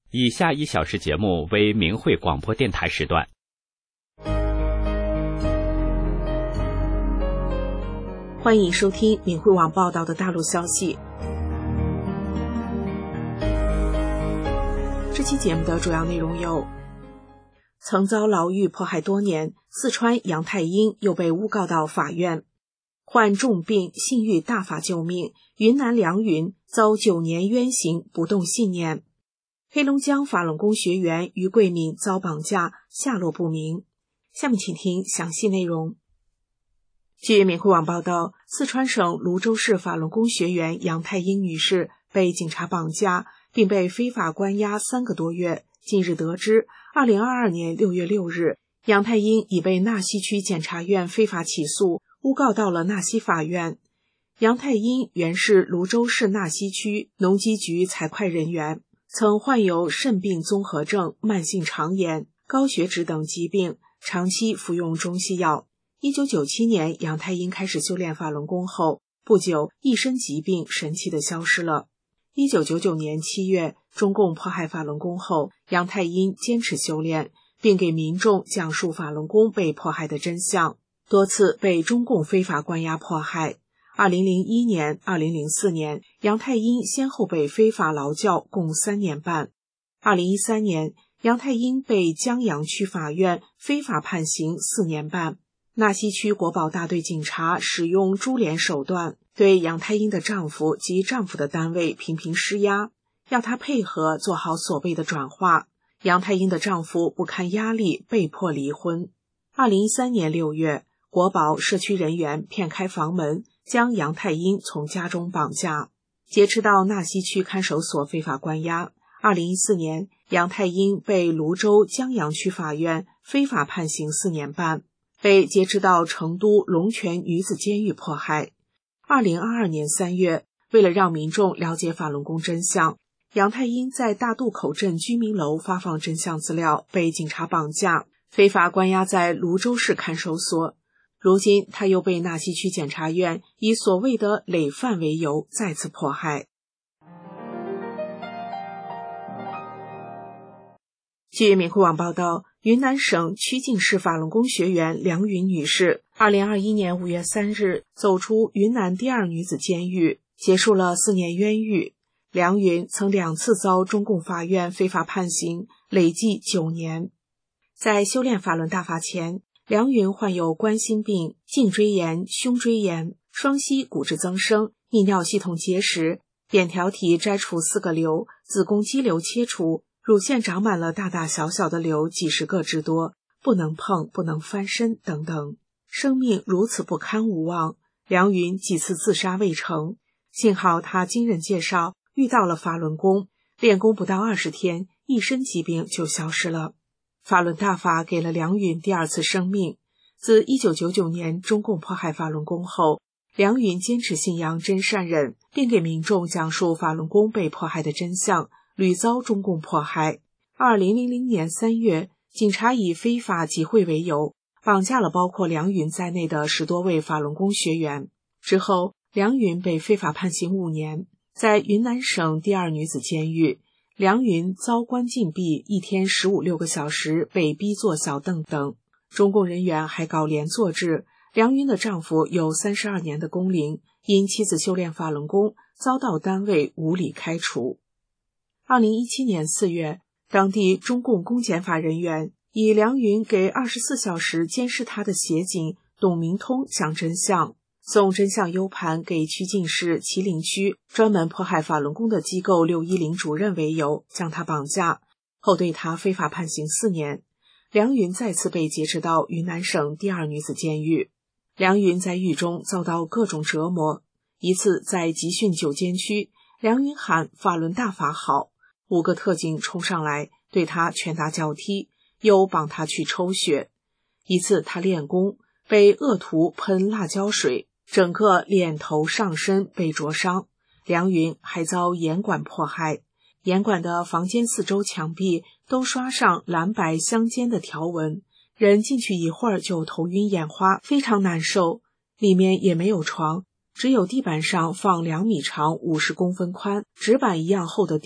以下1小时节目为明慧广播电台时段。 欢迎收听明慧网报道的大陆消息。这期节目的主要内容有：曾遭牢狱迫害多年，四川杨太英又被诬告到法院；患重病信欲大法救命，云南梁云遭9年冤刑不动信念；黑龙江法轮功学员于桂敏遭绑架，下落不明。下面请听详细内容。据明慧网报道，四川省泸州市法轮功学员杨太英女士被警察绑架，并被非法关押3个多月。近日得知，2022年6月6日，杨太英已被纳西区检察院非法起诉，诬告到了纳西法院。杨太英原是泸州市纳西区农机局财会人员，曾患有肾病综合症、慢性肠炎、高血脂等疾病，长期服用中西药。1997年，杨太英开始修炼法轮功后，不久一身疾病神奇地消失了。1999年7月，中共迫害法轮功后，杨太英坚持修炼，并给民众讲述法轮功被迫害的真相，多次被中共非法关押迫害。2001年、2004年，杨太英先后被非法劳教共3年半。2013年，杨太英被江阳区法院非法判刑4年半。纳西区国保大队警察使用株连手段，对杨太英的丈夫及丈夫的单位频频施压，要她配合做好所谓的转化。杨太英的丈夫不堪压力，被迫离婚。2013年6月，国保社区人员骗开房门，将杨太英从家中绑架，劫持到纳西区看守所非法关押。2014年，杨太英被泸州江阳区法院非法判刑4年半，被劫持到成都龙泉女子监狱迫害。2022年3月，为了让民众了解法轮功真相，杨太英在大渡口镇居民楼发放真相资料，被警察绑架，非法关押在泸州市看守所。如今他又被纳西区检察院以所谓的累犯为由再次迫害。据明慧网报道，云南省曲靖市法轮功学员梁云女士2021年5月3日走出云南第2女子监狱，结束了4年冤狱。梁云曾2次遭中共法院非法判刑，累计9年。在修炼法轮大法前，梁云患有冠心病、颈椎炎、胸椎炎、双膝骨质增生、泌尿系统结石、扁桃体摘除4个瘤、子宫肌瘤切除，乳腺长满了大大小小的瘤几十个之多，不能碰，不能翻身等等，生命如此不堪无望。梁云几次自杀未成，幸好他经人介绍遇到了法轮功，练功不到20天，一身疾病就消失了。法轮大法给了梁云第2次生命。自1999年中共迫害法轮功后，梁云坚持信仰真善忍，并给民众讲述法轮功被迫害的真相，屡遭中共迫害。2000年3月，警察以非法集会为由，绑架了包括梁云在内的10多位法轮功学员。之后，梁云被非法判刑5年，在云南省第2女子监狱，梁云遭关禁闭1天15-16个小时，被逼坐小凳等。中共人员还搞连坐制。梁云的丈夫有32年的工龄，因妻子修炼法轮功，遭到单位无理开除。2017年4月，当地中共公检法人员以梁云给24小时监视他的协警董明通讲真相，送真相 U 盘给曲靖市麒麟区专门迫害法轮功的机构610主任为由，将他绑架，后对他非法判刑4年。梁云再次被劫持到云南省第2女子监狱。梁云在狱中遭到各种折磨。一次在集训9监区，梁云喊法轮大法好，5个特警冲上来对他拳打脚踢，又绑他去抽血。一次他练功被恶徒喷辣椒水，整个脸头上身被灼伤。梁云还遭严管迫害，严管的房间4周墙壁都刷上蓝白相间的条纹，人进去一会儿就头晕眼花，非常难受。里面也没有床，只有地板上放2米长50公分宽纸板一样厚的垫，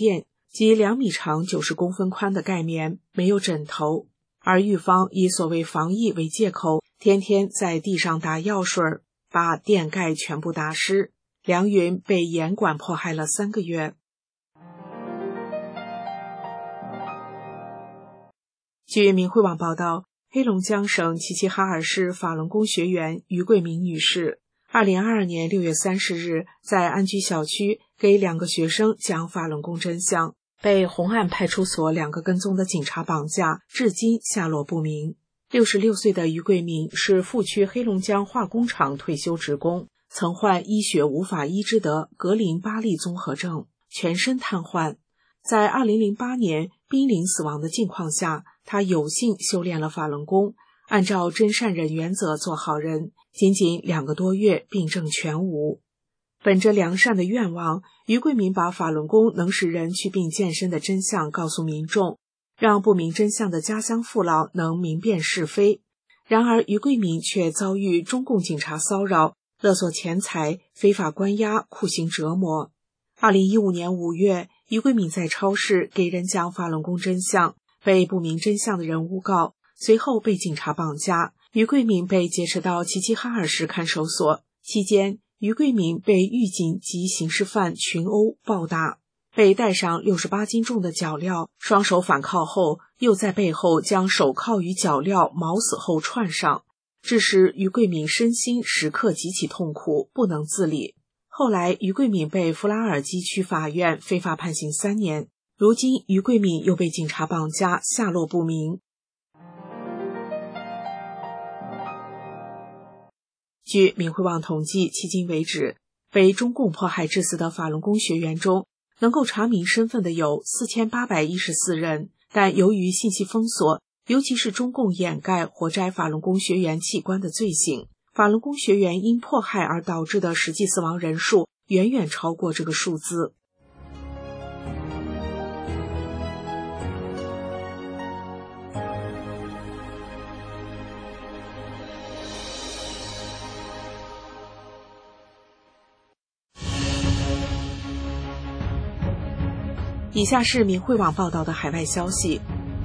即2米长90公分宽的盖棉，没有枕头。而狱方以所谓防疫为借口，天天在地上打药水，把垫盖全部打湿。梁云被严管迫害了3个月。据明慧网报道，黑龙江省齐齐哈尔市法轮功学员于桂明女士2022年6月30日在安居小区给2个学生讲法轮功真相，被红岸派出所2个跟踪的警察绑架，至今下落不明。66岁的于桂明是富区黑龙江化工厂退休职工，曾患医学无法医治的格林巴利综合症，全身瘫痪。在2008年濒临死亡的境况下，他有幸修炼了法轮功，按照真善忍原则做好人，仅仅2个多月病症全无。本着良善的愿望，于桂明把法轮功能使人祛病健身的真相告诉民众，让不明真相的家乡父老能明辨是非。然而于桂明却遭遇中共警察骚扰、勒索钱财、非法关押、酷刑折磨。2015年5月，于桂明在超市给人讲法轮功真相，被不明真相的人诬告，随后被警察绑架。于桂明被劫持到齐齐哈尔市看守所，期间于桂明被狱警及刑事犯群殴暴打，被戴上68斤重的脚镣，双手反铐后，又在背后将手铐与脚镣铆死后串上，致使于桂明身心时刻极其痛苦，不能自理。后来于桂明被弗拉尔基区法院非法判刑3年，如今于桂明又被警察绑架，下落不明。据明慧网统计，迄今为止，被中共迫害致死的法轮功学员中，能够查明身份的有4814人，但由于信息封锁，尤其是中共掩盖活摘法轮功学员器官的罪行，法轮功学员因迫害而导致的实际死亡人数远远超过这个数字。以下是明慧网报道的海外消息，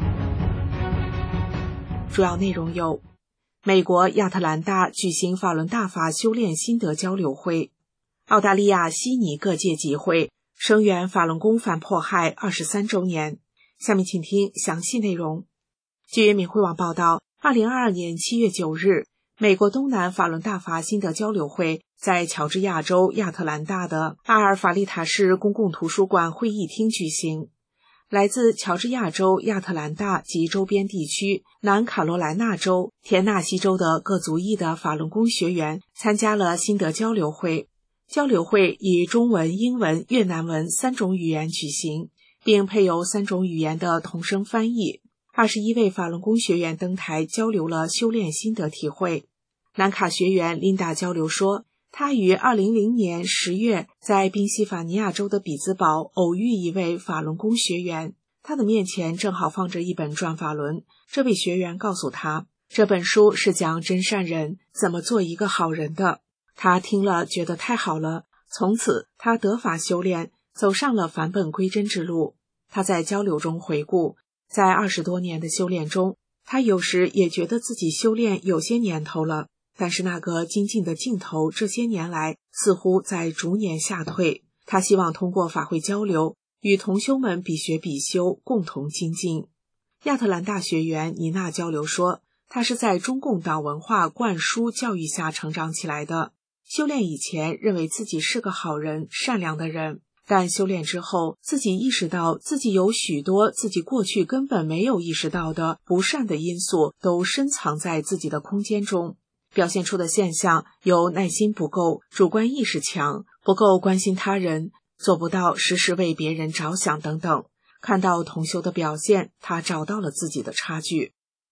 主要内容有：美国亚特兰大举行法轮大法修炼心得交流会；澳大利亚悉尼各界集会，声援法轮功反迫害23周年。下面请听详细内容。据明慧网报道，2022年7月9日，美国东南法轮大法心得交流会在乔治亚州亚特兰大的阿尔法利塔市公共图书馆会议厅举行。来自乔治亚州亚特兰大及周边地区、南卡罗来纳州、田纳西州的各族裔的法轮功学员参加了心得交流会。交流会以中文、英文、越南文3种语言举行，并配有3种语言的同声翻译。21位法轮功学员登台交流了修炼心得体会。南卡学员琳达交流说，她于2010年10月在宾夕法尼亚州的比兹堡偶遇一位法轮功学员，他的面前正好放着一本转法轮。这位学员告诉他，这本书是讲真善人怎么做一个好人的。他听了觉得太好了，从此他得法修炼，走上了返本归真之路。他在交流中回顾，在20多年的修炼中，他有时也觉得自己修炼有些年头了，但是那个精进的劲头这些年来似乎在逐年下退。他希望通过法会交流，与同修们比学比修，共同精进。亚特兰大学员妮娜交流说，她是在中共党文化灌输教育下成长起来的，修炼以前认为自己是个好人、善良的人，但修炼之后，自己意识到自己有许多自己过去根本没有意识到的不善的因素都深藏在自己的空间中。表现出的现象有耐心不够、主观意识强、不够关心他人、做不到时时为别人着想等等。看到同修的表现，他找到了自己的差距。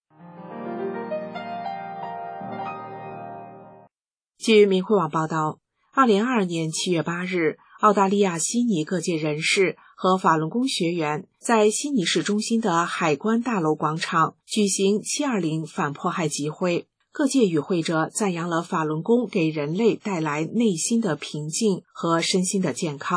据明慧网报道，2022年7月8日，澳大利亚悉尼各界人士和法轮功学员在悉尼市中心的海关大楼广场举行720反迫害集会。各界与会者赞扬了法轮功给人类带来内心的平静和身心的健康，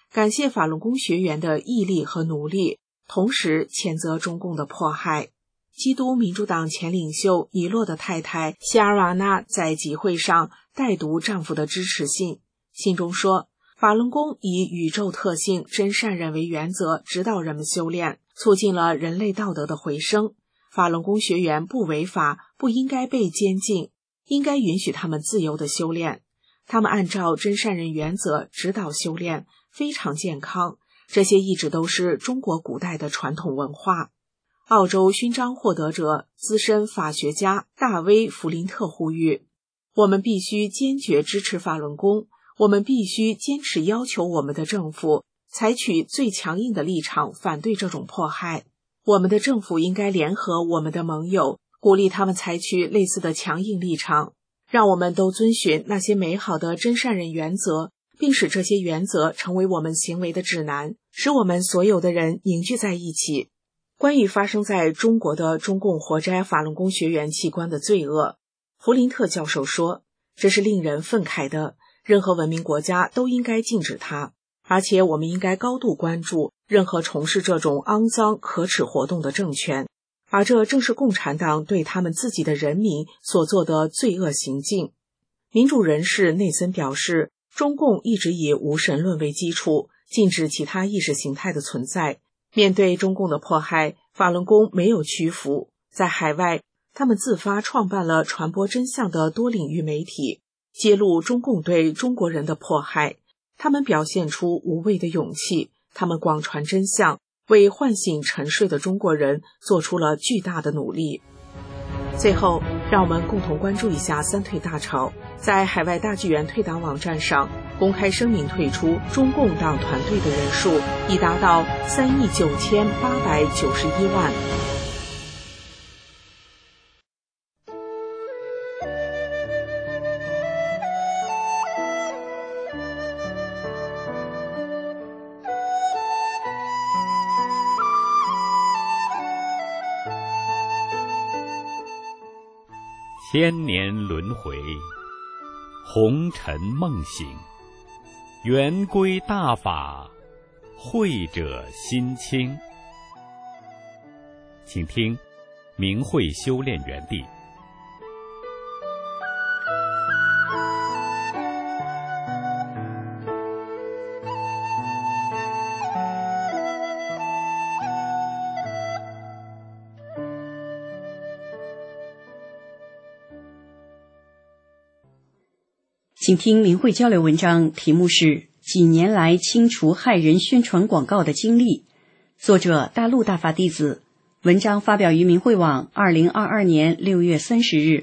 感谢法轮功学员的毅力和努力，同时谴责中共的迫害。基督民主党前领袖尼洛的太太希尔瓦纳在集会上代读丈夫的支持信，信中说，法轮功以宇宙特性真善忍为原则，指导人们修炼，促进了人类道德的回升。法轮功学员不违法，不应该被监禁，应该允许他们自由的修炼。他们按照真善忍原则指导修炼，非常健康。这些一直都是中国古代的传统文化。澳洲勋章获得者、资深法学家大卫·弗林特呼吁，我们必须坚决支持法轮功，我们必须坚持要求我们的政府采取最强硬的立场反对这种迫害。我们的政府应该联合我们的盟友，鼓励他们采取类似的强硬立场，让我们都遵循那些美好的真善忍原则，并使这些原则成为我们行为的指南，使我们所有的人凝聚在一起。关于发生在中国的中共活摘法轮功学员器官的罪恶，弗林特教授说，这是令人愤慨的，任何文明国家都应该禁止它，而且我们应该高度关注任何从事这种肮脏可耻活动的政权，而这正是共产党对他们自己的人民所做的罪恶行径。民主人士内森表示，中共一直以无神论为基础，禁止其他意识形态的存在。面对中共的迫害，法轮功没有屈服。在海外，他们自发创办了传播真相的多领域媒体，揭露中共对中国人的迫害。他们表现出无畏的勇气，他们广传真相，为唤醒沉睡的中国人做出了巨大的努力。最后，让我们共同关注一下三退大潮。在海外大纪元退党网站上公开声明退出中共党团队的人数已达到3.9891亿。 千年轮回，红尘梦醒，圆规大法，慧者心清。请听明慧修炼园地。 请听明慧交流文章，题目是几年来清除害人宣传广告的经历，作者大陆大法弟子，文章发表于明慧网2022年6月30日。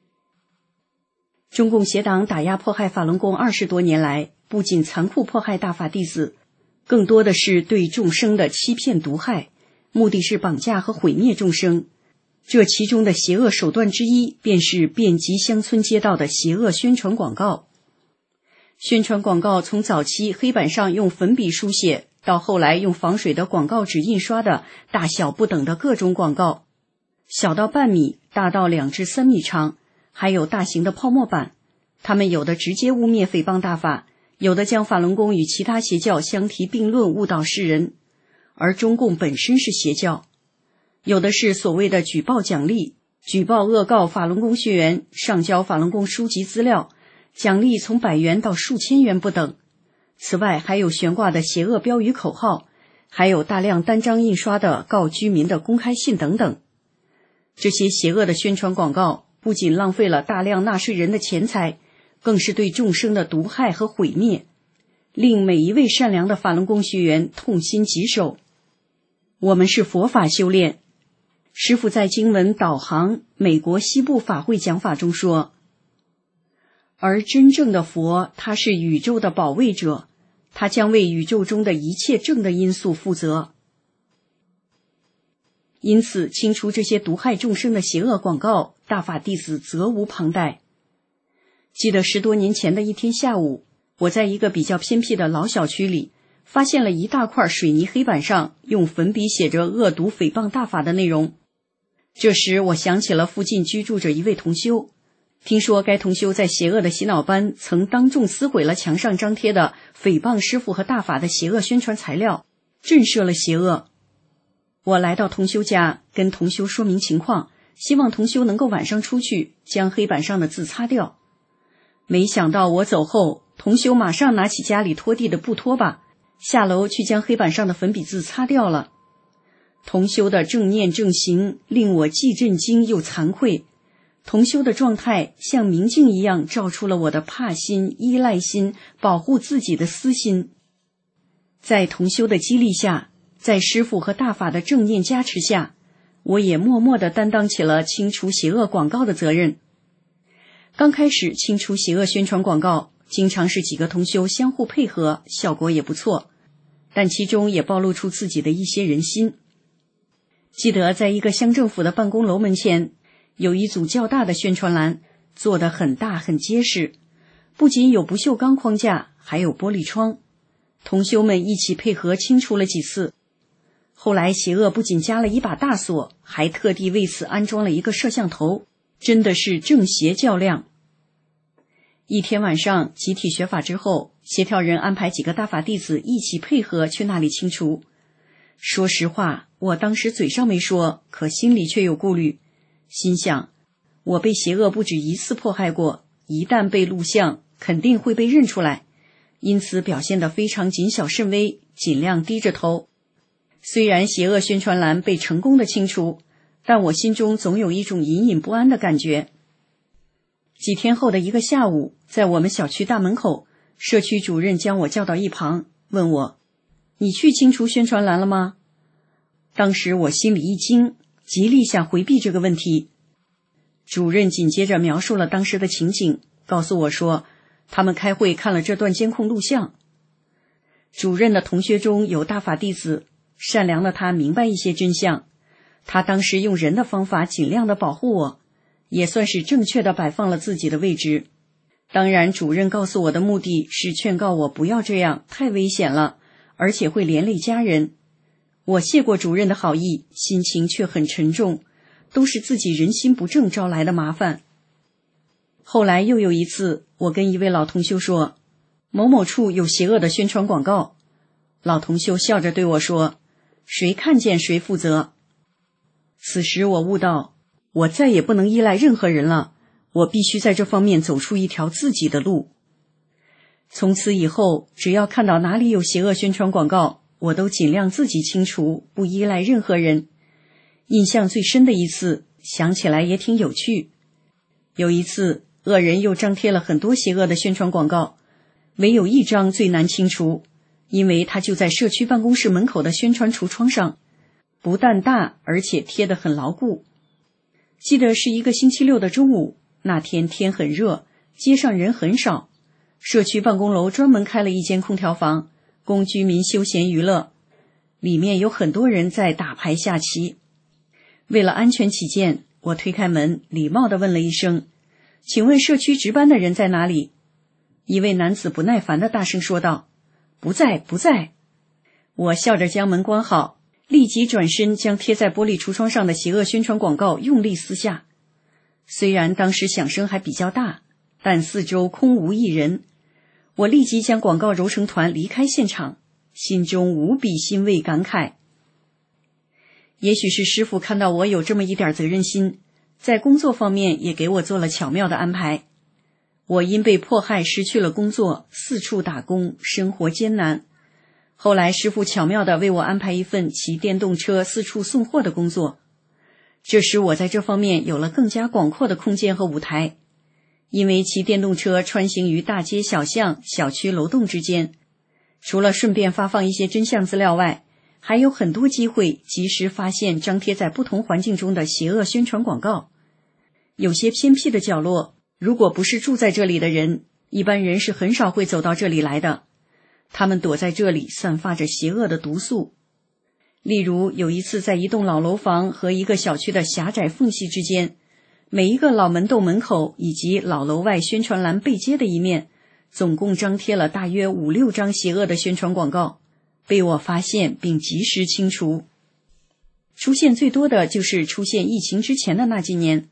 中共邪党打压迫害法轮功20多年来，不仅残酷迫害大法弟子，更多的是对众生的欺骗毒害，目的是绑架和毁灭众生。这其中的邪恶手段之一，便是遍及乡村街道的邪恶宣传广告。宣传广告从早期黑板上用粉笔书写，到后来用防水的广告纸印刷的大小不等的各种广告，小到半米，大到2至3米长，还有大型的泡沫板。他们有的直接污蔑诽谤大法，有的将法轮功与其他邪教相提并论，误导世人。而中共本身是邪教。有的是所谓的举报奖励，举报恶告法轮功学员，上交法轮功书籍资料，奖励从100元到数千元不等。此外还有悬挂的邪恶标语口号，还有大量单张印刷的告居民的公开信等等。这些邪恶的宣传广告不仅浪费了大量纳税人的钱财，更是对众生的毒害和毁灭，令每一位善良的法轮功学员痛心疾首。我们是佛法修炼。师父在经文导航美国西部法会讲法中说，而真正的佛，他是宇宙的保卫者，他将为宇宙中的一切正的因素负责。因此，清除这些毒害众生的邪恶广告，大法弟子责无旁贷。记得10多年前的一天下午，我在一个比较偏僻的老小区里，发现了一大块水泥黑板上用粉笔写着恶毒诽谤大法的内容。这时我想起了附近居住着一位同修， 听说该同修在邪恶的洗脑班曾当众撕毁了墙上张贴的诽谤师父和大法的邪恶宣传材料，震慑了邪恶。我来到同修家，跟同修说明情况，希望同修能够晚上出去将黑板上的字擦掉。没想到我走后，同修马上拿起家里拖地的布拖把，下楼去将黑板上的粉笔字擦掉了。同修的正念正行令我既震惊又惭愧，同修的状态像明镜一样照出了我的怕心、依赖心、保护自己的私心。在同修的激励下，在师父和大法的正念加持下，我也默默地担当起了清除邪恶广告的责任。刚开始清除邪恶宣传广告，经常是几个同修相互配合，效果也不错，但其中也暴露出自己的一些人心。记得在一个乡政府的办公楼门前，有一组较大的宣传栏，做得很大很结实，不仅有不锈钢框架，还有玻璃窗。同修们一起配合清除了几次。后来邪恶不仅加了一把大锁，还特地为此安装了一个摄像头，真的是正邪较量。一天晚上集体学法之后，协调人安排几个大法弟子一起配合去那里清除。说实话，我当时嘴上没说，可心里却有顾虑，心想我被邪恶不止一次迫害过，一旦被录像肯定会被认出来，因此表现得非常谨小慎微，尽量低着头。虽然邪恶宣传栏被成功的清除，但我心中总有一种隐隐不安的感觉。几天后的一个下午，在我们小区大门口，社区主任将我叫到一旁，问我：你去清除宣传栏了吗？当时我心里一惊，极力想回避这个问题。主任紧接着描述了当时的情景，告诉我说他们开会看了这段监控录像。主任的同学中有大法弟子，善良的他明白一些真相，他当时用人的方法尽量的保护我，也算是正确的摆放了自己的位置。当然，主任告诉我的目的是劝告我不要这样，太危险了，而且会连累家人。我谢过主任的好意，心情却很沉重，都是自己人心不正招来的麻烦。后来又有一次，我跟一位老同修说，某某处有邪恶的宣传广告。老同修笑着对我说，谁看见谁负责。此时我悟到，我再也不能依赖任何人了，我必须在这方面走出一条自己的路。从此以后，只要看到哪里有邪恶宣传广告，我都尽量自己清除，不依赖任何人。印象最深的一次，想起来也挺有趣。有一次，恶人又张贴了很多邪恶的宣传广告，唯有一张最难清除，因为它就在社区办公室门口的宣传橱窗上，不但大，而且贴得很牢固。记得是一个星期六的中午，那天天很热，街上人很少，社区办公楼专门开了一间空调房，供居民休闲娱乐，里面有很多人在打牌下棋。为了安全起见，我推开门，礼貌地问了一声，请问社区值班的人在哪里？一位男子不耐烦地大声说道，不在，不在。我笑着将门关好，立即转身将贴在玻璃橱窗上的邪恶宣传广告用力撕下。虽然当时响声还比较大，但四周空无一人。我立即将广告揉成团离开现场，心中无比欣慰感慨。也许是师父看到我有这么一点责任心，在工作方面也给我做了巧妙的安排。我因被迫害失去了工作，四处打工，生活艰难。后来师父巧妙地为我安排一份骑电动车四处送货的工作，这时我在这方面有了更加广阔的空间和舞台。因为骑电动车穿行于大街小巷、小区楼栋之间，除了顺便发放一些真相资料外，还有很多机会及时发现张贴在不同环境中的邪恶宣传广告。有些偏僻的角落，如果不是住在这里的人，一般人是很少会走到这里来的。他们躲在这里，散发着邪恶的毒素。例如，有一次在一栋老楼房和一个小区的狭窄缝隙之间，每一个老门洞门口以及老楼外宣传栏背街的一面，总共张贴了大约5-6张邪恶的宣传广告，被我发现并及时清除。出现最多的就是出现疫情之前的那几年，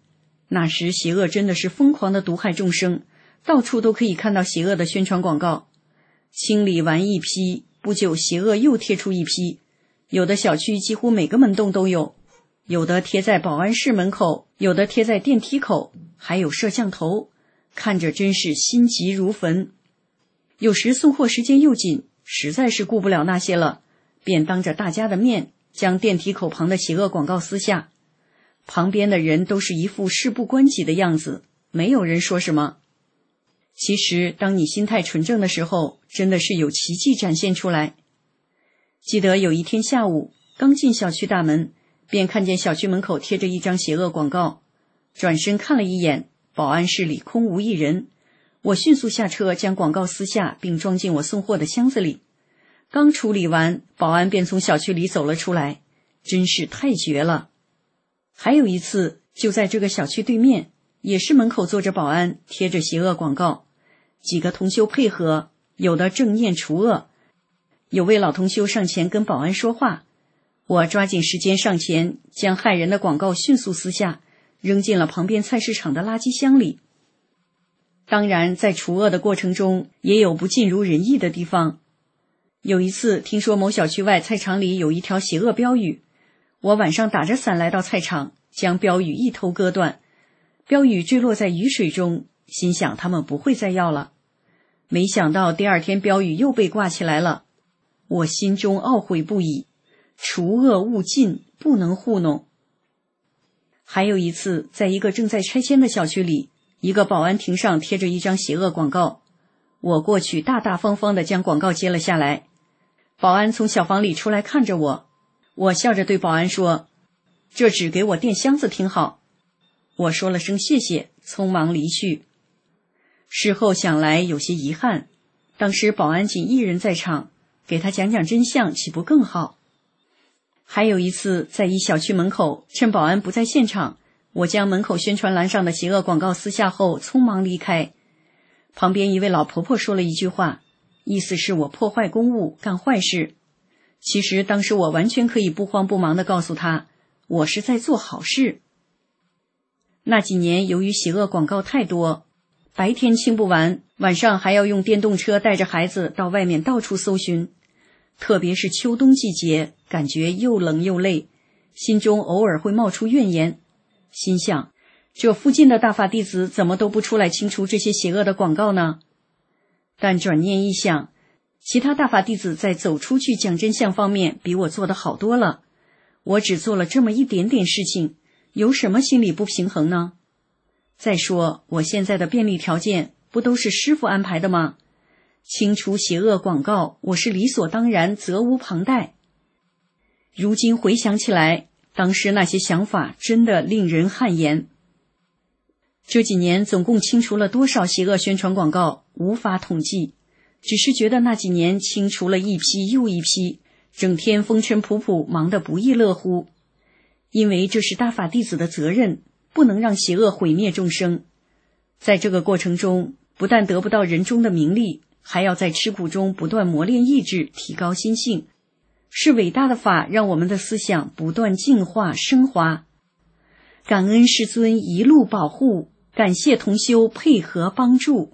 那时邪恶真的是疯狂的毒害众生，到处都可以看到邪恶的宣传广告。清理完一批，不久邪恶又贴出一批，有的小区几乎每个门洞都有，有的贴在保安室门口，有的贴在电梯口，还有摄像头，看着真是心急如焚。有时送货时间又紧，实在是顾不了那些了，便当着大家的面将电梯口旁的邪恶广告撕下。旁边的人都是一副事不关己的样子，没有人说什么。其实当你心态纯正的时候，真的是有奇迹展现出来。记得有一天下午，刚进小区大门，便看见小区门口贴着一张邪恶广告，转身看了一眼，保安室里空无一人。我迅速下车将广告撕下，并装进我送货的箱子里。刚处理完，保安便从小区里走了出来，真是太绝了。还有一次，就在这个小区对面，也是门口坐着保安，贴着邪恶广告，几个同修配合，有的正念除恶，有位老同修上前跟保安说话。我抓紧时间上前，将害人的广告迅速撕下，扔进了旁边菜市场的垃圾箱里。当然，在除恶的过程中，也有不尽如人意的地方。有一次，听说某小区外菜场里有一条邪恶标语，我晚上打着伞来到菜场，将标语一头割断，标语坠落在雨水中，心想他们不会再要了。没想到第二天标语又被挂起来了，我心中懊悔不已，除恶务尽，不能糊弄。还有一次，在一个正在拆迁的小区里，一个保安亭上贴着一张邪恶广告，我过去大大方方地将广告接了下来。保安从小房里出来看着我，我笑着对保安说：“这纸给我垫箱子挺好。”我说了声谢谢，匆忙离去。事后想来有些遗憾，当时保安仅一人在场，给他讲讲真相岂不更好？还有一次，在一小区门口，趁保安不在现场，我将门口宣传栏上的邪恶广告撕下后匆忙离开。旁边一位老婆婆说了一句话，意思是我破坏公物，干坏事。其实当时我完全可以不慌不忙地告诉她，我是在做好事。那几年由于邪恶广告太多，白天清不完，晚上还要用电动车带着孩子到外面到处搜寻。特别是秋冬季节，感觉又冷又累，心中偶尔会冒出怨言，心想这附近的大法弟子怎么都不出来清除这些邪恶的广告呢？但转念一想，其他大法弟子在走出去讲真相方面比我做得好多了，我只做了这么一点点事情，有什么心理不平衡呢？再说我现在的便利条件不都是师父安排的吗？清除邪恶广告，我是理所当然，责无旁贷。如今回想起来，当时那些想法真的令人汗颜。这几年总共清除了多少邪恶宣传广告，无法统计，只是觉得那几年清除了一批又一批，整天风尘仆仆，忙得不亦乐乎。因为这是大法弟子的责任，不能让邪恶毁灭众生。在这个过程中，不但得不到人中的名利，还要在吃苦中不断磨练意志，提高心性。是伟大的法，让我们的思想不断净化升华。感恩师尊一路保护，感谢同修配合帮助。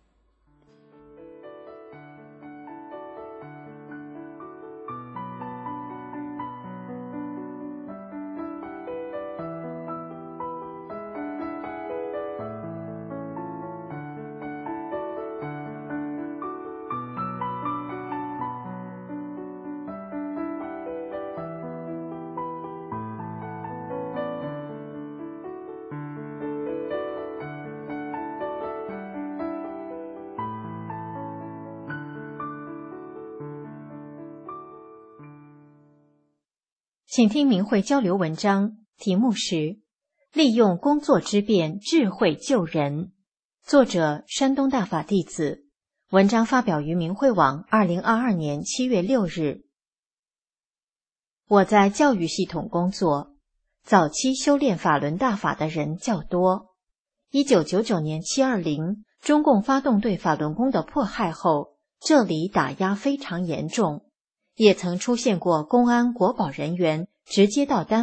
请听明慧交流文章，题目是利用工作之便智慧救人，作者山东大法弟子，文章发表于明慧网2022年7月6日。我在教育系统工作，早期修炼法轮大法的人较多。1999年720，中共发动对法轮功的迫害后，这里打压非常严重，也曾出现过公安国保人员直接到单位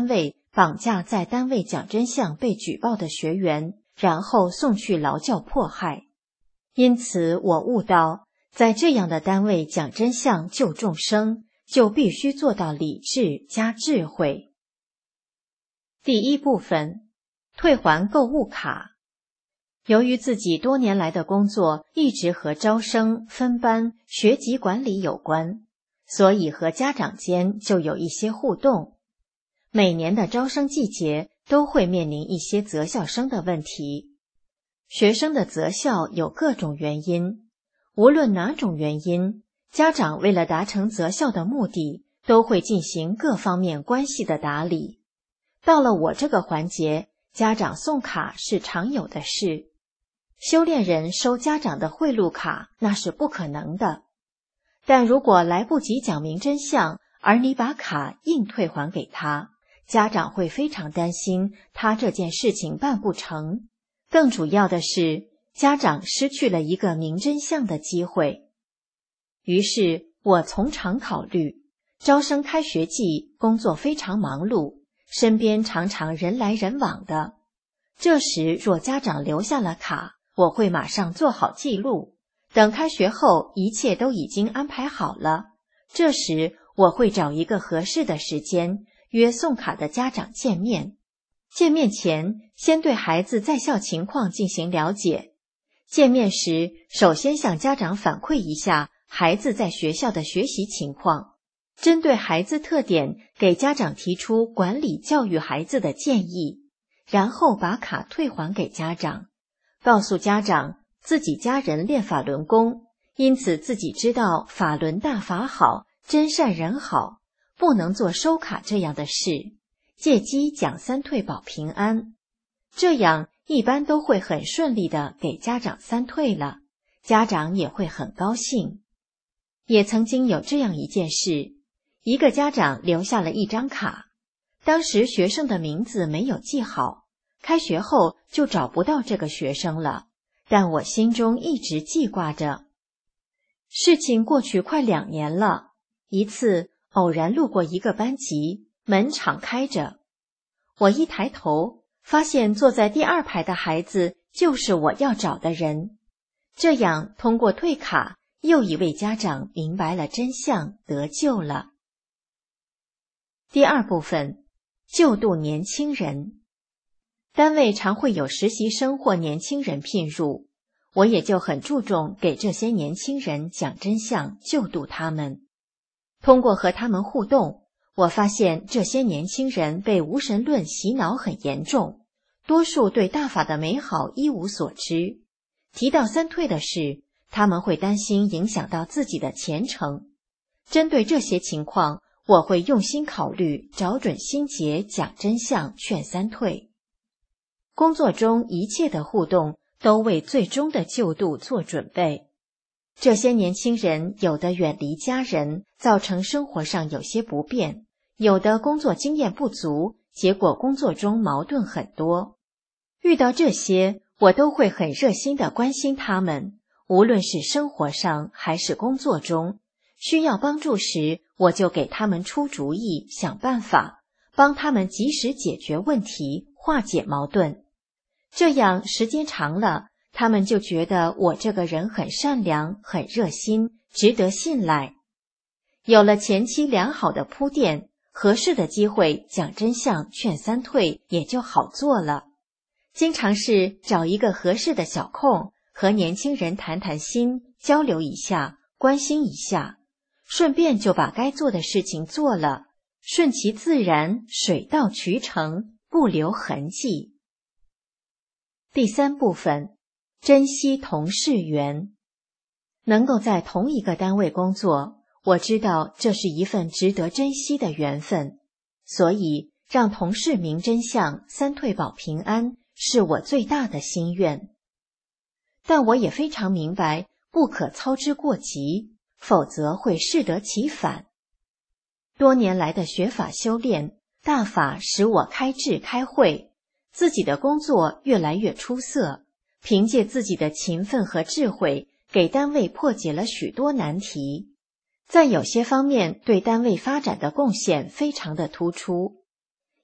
绑架在单位讲真相被举报的学员，然后送去劳教迫害。因此我悟到，在这样的单位讲真相救众生，就必须做到理智加智慧。第一部分，退还购物卡。由于自己多年来的工作一直和招生、分班、学籍管理有关，所以和家长间就有一些互动。每年的招生季节都会面临一些择校生的问题。学生的择校有各种原因，无论哪种原因，家长为了达成择校的目的，都会进行各方面关系的打理。到了我这个环节，家长送卡是常有的事。修炼人收家长的贿赂卡，那是不可能的。但如果来不及讲明真相，而你把卡硬退还给他，家长会非常担心他这件事情办不成。更主要的是，家长失去了一个明真相的机会。于是我从长考虑，招生开学季工作非常忙碌，身边常常人来人往的。这时若家长留下了卡，我会马上做好记录，等开学后一切都已经安排好了。这时我会找一个合适的时间，约送卡的家长见面。见面前，先对孩子在校情况进行了解。见面时，首先向家长反馈一下孩子在学校的学习情况，针对孩子特点给家长提出管理教育孩子的建议，然后把卡退还给家长，告诉家长自己家人练法轮功，因此自己知道法轮大法好，真善人好，不能做收卡这样的事，借机讲三退保平安。这样一般都会很顺利的给家长三退了，家长也会很高兴。也曾经有这样一件事，一个家长留下了一张卡，当时学生的名字没有记好，开学后就找不到这个学生了，但我心中一直记挂着。事情过去快2年了，一次偶然路过一个班级，门敞开着，我一抬头，发现坐在第2排的孩子就是我要找的人。这样通过退卡，又一位家长明白了真相，得救了。第二部分，救度年轻人。单位常会有实习生或年轻人聘入，我也就很注重给这些年轻人讲真相，救度他们。通过和他们互动，我发现这些年轻人被无神论洗脑很严重，多数对大法的美好一无所知。提到三退的事，他们会担心影响到自己的前程。针对这些情况，我会用心考虑，找准心结，讲真相，劝三退。工作中一切的互动都为最终的救度做准备。这些年轻人有的远离家人，造成生活上有些不便，有的工作经验不足，结果工作中矛盾很多。遇到这些，我都会很热心地关心他们，无论是生活上还是工作中，需要帮助时，我就给他们出主意，想办法，帮他们及时解决问题，化解矛盾。这样时间长了，他们就觉得我这个人很善良，很热心，值得信赖。有了前期良好的铺垫，合适的机会讲真相，劝三退也就好做了。经常是找一个合适的小空，和年轻人谈谈心，交流一下，关心一下，顺便就把该做的事情做了，顺其自然，水到渠成，不留痕迹。第三部分，珍惜同事缘。能够在同一个单位工作，我知道这是一份值得珍惜的缘分，所以让同事明真相，三退保平安，是我最大的心愿。但我也非常明白，不可操之过急，否则会适得其反。多年来的学法修炼，大法使我开智开慧，自己的工作越来越出色，凭借自己的勤奋和智慧，给单位破解了许多难题，在有些方面对单位发展的贡献非常的突出。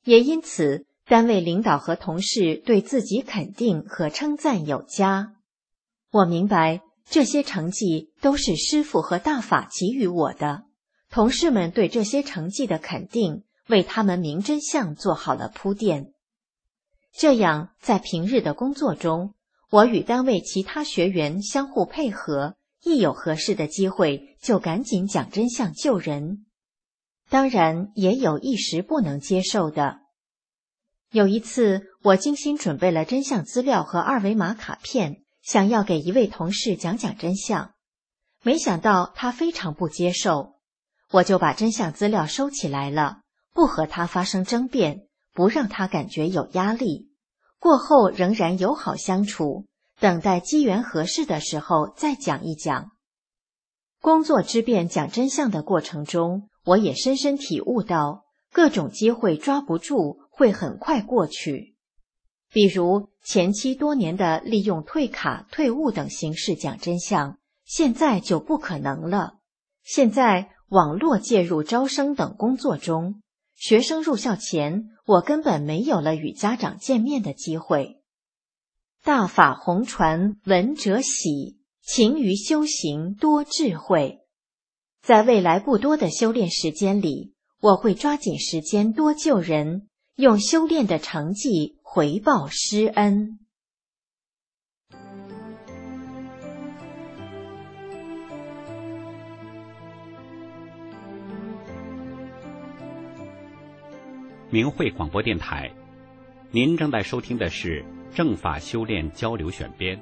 也因此，单位领导和同事对自己肯定和称赞有加。我明白，这些成绩都是师父和大法给予我的，同事们对这些成绩的肯定，为他们明真相做好了铺垫。这样，在平日的工作中，我与单位其他学员相互配合，一有合适的机会就赶紧讲真相救人。当然，也有一时不能接受的。有一次，我精心准备了真相资料和二维码卡片，想要给一位同事讲讲真相，没想到他非常不接受，我就把真相资料收起来了，不和他发生争辩，不让他感觉有压力。过后仍然友好相处，等待机缘合适的时候再讲一讲。工作之便讲真相的过程中，我也深深体悟到，各种机会抓不住，会很快过去。比如前期多年的利用退卡、退务等形式讲真相，现在就不可能了。现在网络介入招生等工作中，学生入校前，我根本没有了与家长见面的机会。大法弘传闻者喜，勤于修行多智慧。在未来不多的修炼时间里，我会抓紧时间多救人，用修炼的成绩回报师恩。 明慧广播电台，您正在收听的是正法修炼交流选编。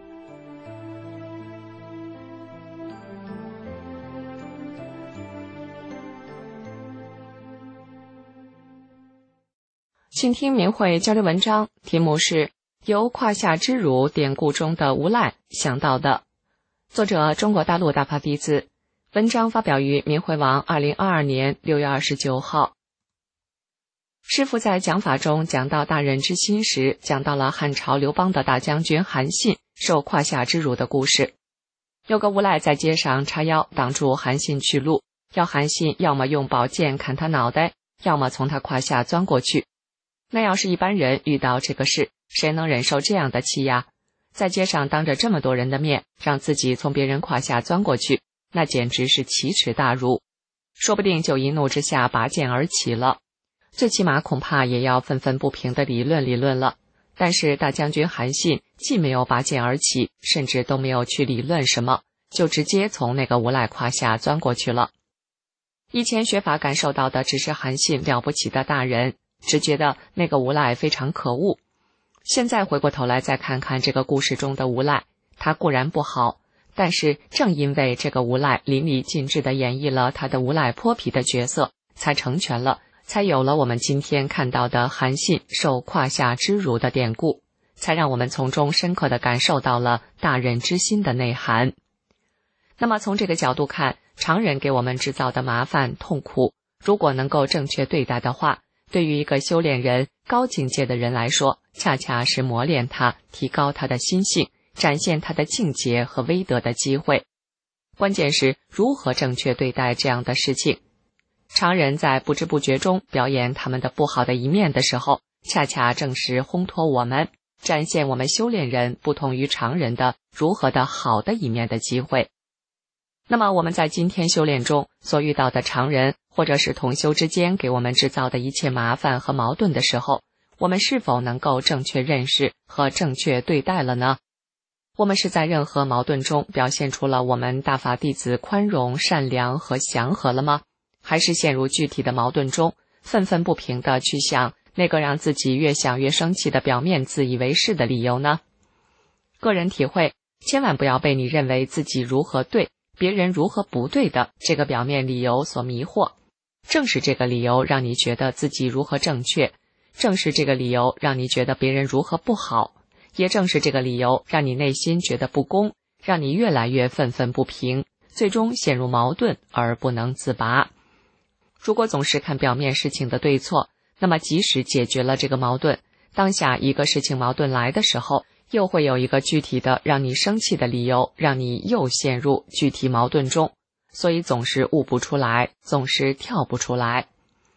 请听明慧交流文章，题目是由胯下之辱典故中的无赖想到的，作者中国大陆大法弟子，文章发表于明慧网2022年6月29号。师父在讲法中讲到大人之心时，讲到了汉朝刘邦的大将军韩信受胯下之辱的故事。有个无赖在街上叉腰挡住韩信去路，要韩信要么用宝剑砍他脑袋，要么从他胯下钻过去。那要是一般人遇到这个事，谁能忍受这样的气呀？在街上当着这么多人的面，让自己从别人胯下钻过去，那简直是奇耻大辱，说不定就一怒之下拔剑而起了。最起码恐怕也要愤愤不平的理论了。但是大将军韩信既没有拔剑而起，甚至都没有去理论什么，就直接从那个无赖胯下钻过去了。以前学法感受到的只是韩信了不起的大人，只觉得那个无赖非常可恶。现在回过头来再看看这个故事中的无赖，他固然不好，但是正因为这个无赖淋漓尽致地演绎了他的无赖泼皮的角色，才成全了，才有了我们今天看到的韩信受胯下之辱的典故，才让我们从中深刻地感受到了大人之心的内涵。那么从这个角度看，常人给我们制造的麻烦痛苦，如果能够正确对待的话，对于一个修炼人、高境界的人来说，恰恰是磨练他、提高他的心性、展现他的境界和威德的机会。关键是如何正确对待这样的事情。常人在不知不觉中表演他们的不好的一面的时候，恰恰正是烘托我们、展现我们修炼人不同于常人的如何的好的一面的机会。那么我们在今天修炼中所遇到的常人或者是同修之间给我们制造的一切麻烦和矛盾的时候，我们是否能够正确认识和正确对待了呢？我们是在任何矛盾中表现出了我们大法弟子宽容、善良和祥和了吗？还是陷入具体的矛盾中，愤愤不平地去想那个让自己越想越生气的表面自以为是的理由呢？个人体会，千万不要被你认为自己如何对，别人如何不对的这个表面理由所迷惑。正是这个理由让你觉得自己如何正确，正是这个理由让你觉得别人如何不好，也正是这个理由让你内心觉得不公，让你越来越愤愤不平，最终陷入矛盾而不能自拔。如果总是看表面事情的对错，那么即使解决了这个矛盾，当下一个事情矛盾来的时候，又会有一个具体的让你生气的理由，让你又陷入具体矛盾中，所以总是悟不出来，总是跳不出来。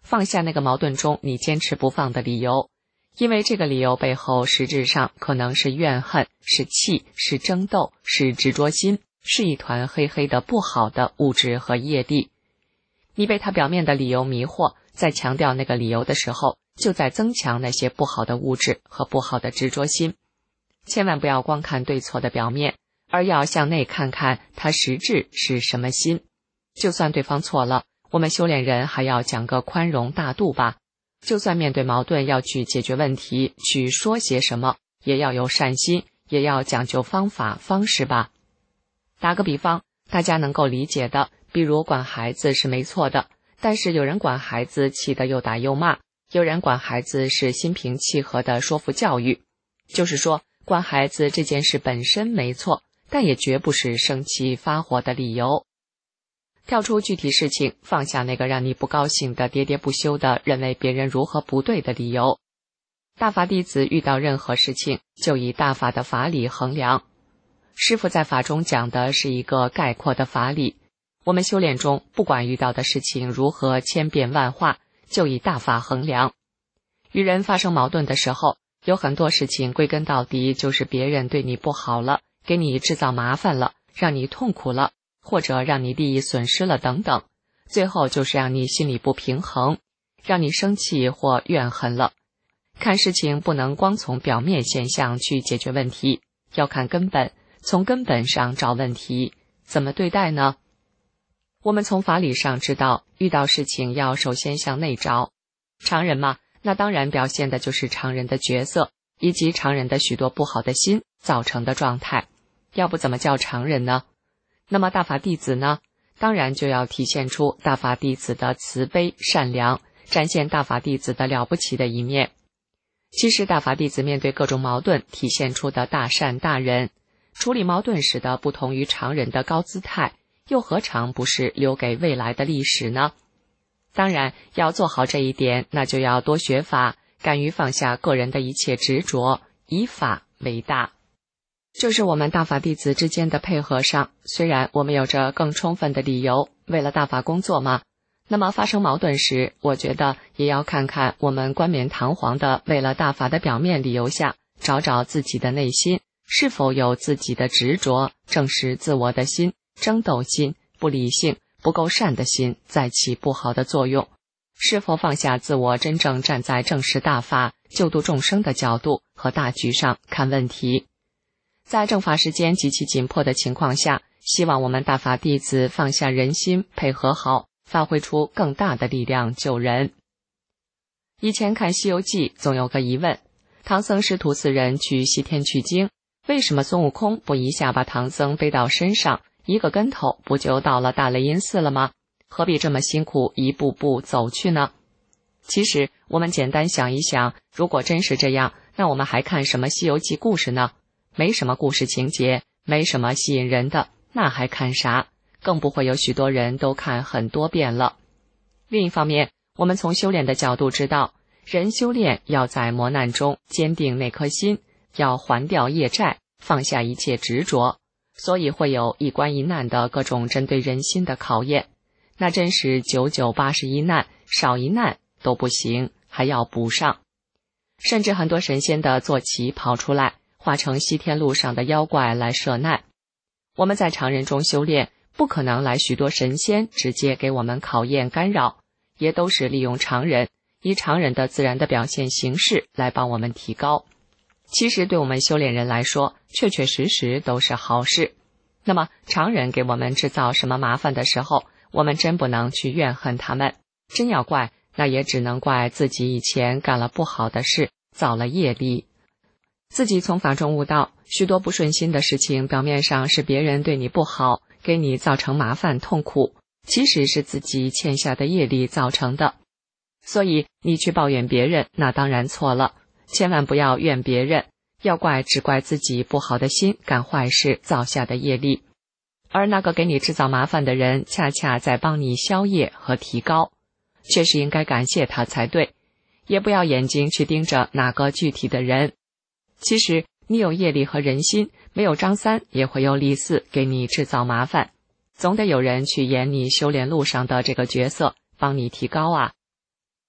放下那个矛盾中你坚持不放的理由，因为这个理由背后实质上可能是怨恨，是气，是争斗，是执着心，是一团黑黑的不好的物质和业力。你被它表面的理由迷惑，在强调那个理由的时候，就在增强那些不好的物质和不好的执着心。千万不要光看对错的表面，而要向内看看它实质是什么心。就算对方错了，我们修炼人还要讲个宽容大度吧。就算面对矛盾要去解决问题，去说些什么，也要有善心，也要讲究方法方式吧。打个比方，大家能够理解的，比如管孩子是没错的，但是有人管孩子气得又打又骂，有人管孩子是心平气和的说服教育。就是说，管孩子这件事本身没错，但也绝不是生气发火的理由。跳出具体事情，放下那个让你不高兴的喋喋不休的认为别人如何不对的理由。大法弟子遇到任何事情，就以大法的法理衡量。师父在法中讲的是一个概括的法理，我们修炼中不管遇到的事情如何千变万化，就以大法衡量。与人发生矛盾的时候，有很多事情归根到底就是别人对你不好了，给你制造麻烦了，让你痛苦了，或者让你利益损失了等等，最后就是让你心里不平衡，让你生气或怨恨了。看事情不能光从表面现象去解决问题，要看根本，从根本上找问题。怎么对待呢？我们从法理上知道，遇到事情要首先向内找。常人嘛，那当然表现的就是常人的角色，以及常人的许多不好的心造成的状态，要不怎么叫常人呢？那么大法弟子呢？当然就要体现出大法弟子的慈悲善良，展现大法弟子的了不起的一面。其实大法弟子面对各种矛盾体现出的大善大仁，处理矛盾时的不同于常人的高姿态，又何尝不是留给未来的历史呢？当然要做好这一点，那就要多学法，敢于放下个人的一切执着，以法为大。就是我们大法弟子之间的配合上，虽然我们有着更充分的理由，为了大法工作嘛，那么发生矛盾时，我觉得也要看看我们冠冕堂皇的为了大法的表面理由下，找找自己的内心，是否有自己的执着，正视自我的心，争斗心，不理性，不够善的心在起不好的作用，是否放下自我，真正站在正视大法、救度众生的角度和大局上看问题。在正法时间极其紧迫的情况下，希望我们大法弟子放下人心，配合好，发挥出更大的力量救人。以前看《西游记》总有个疑问，唐僧师徒四人去西天取经，为什么孙悟空不一下把唐僧背到身上，一个跟头不就到了大雷音寺了吗？何必这么辛苦一步步走去呢？其实我们简单想一想，如果真是这样，那我们还看什么西游记故事呢？没什么故事情节，没什么吸引人的，那还看啥？更不会有许多人都看很多遍了。另一方面，我们从修炼的角度知道，人修炼要在磨难中坚定那颗心，要还掉业债，放下一切执着，所以会有一关一难的各种针对人心的考验。那真是9981难，少一难都不行，还要补上。甚至很多神仙的坐骑跑出来，化成西天路上的妖怪来设难。我们在常人中修炼，不可能来许多神仙直接给我们考验干扰，也都是利用常人，以常人的自然的表现形式来帮我们提高。其实对我们修炼人来说，确确实实都是好事。那么常人给我们制造什么麻烦的时候，我们真不能去怨恨他们，真要怪，那也只能怪自己以前干了不好的事，造了业力。自己从法中悟到，许多不顺心的事情，表面上是别人对你不好，给你造成麻烦痛苦，其实是自己欠下的业力造成的。所以你去抱怨别人，那当然错了，千万不要怨别人，要怪只怪自己不好的心干坏事造下的业力。而那个给你制造麻烦的人，恰恰在帮你消业和提高，确实应该感谢他才对，也不要眼睛去盯着哪个具体的人。其实你有业力和人心，没有张三也会有李四给你制造麻烦，总得有人去演你修炼路上的这个角色，帮你提高啊。